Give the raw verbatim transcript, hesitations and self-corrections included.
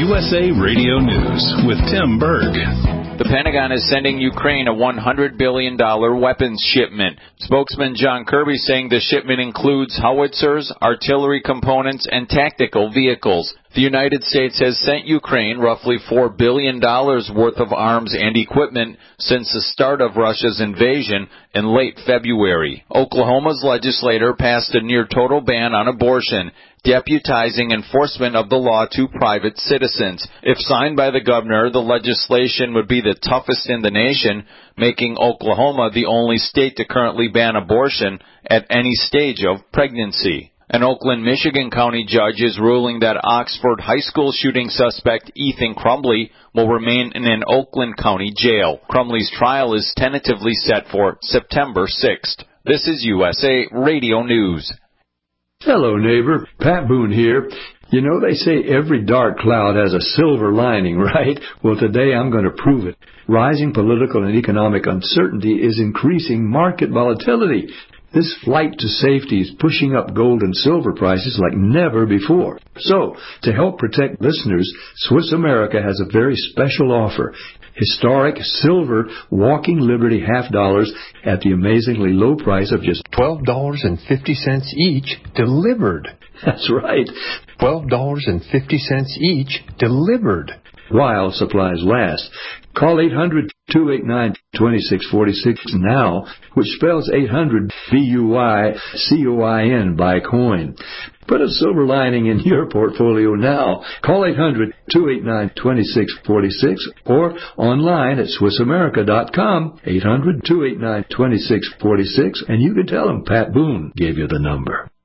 U S A Radio News with Tim Berg. The Pentagon is sending Ukraine a one hundred billion dollars weapons shipment. Spokesman John Kirby saying the shipment includes howitzers, artillery components, and tactical vehicles. The United States has sent Ukraine roughly four billion dollars worth of arms and equipment since the start of Russia's invasion in late February. Oklahoma's legislator passed a near-total ban on abortion, deputizing enforcement of the law to private citizens. If signed by the governor, the legislation would be the toughest in the nation, making Oklahoma the only state to currently ban abortion at any stage of pregnancy. An Oakland, Michigan County judge is ruling that Oxford High School shooting suspect Ethan Crumbley will remain in an Oakland County jail. Crumbley's trial is tentatively set for September sixth. This is U S A Radio News. Hello, neighbor. Pat Boone here. You know, they say every dark cloud has a silver lining, right? Well, today I'm going to prove it. Rising political and economic uncertainty is increasing market volatility. This flight to safety is pushing up gold and silver prices like never before. So, to help protect listeners, Swiss America has a very special offer. Historic silver Walking Liberty half dollars at the amazingly low price of just twelve dollars and fifty cents each, delivered. That's right. twelve dollars and fifty cents each, delivered. While supplies last. Call eight hundred, two eight nine, two six four six now, which spells eight hundred B U Y C O I N, buy coin. Put a silver lining in your portfolio now. Call eight hundred, two eight nine, two six four six or online at Swiss America dot com, eight hundred, two eight nine, two six four six, and you can tell them Pat Boone gave you the number.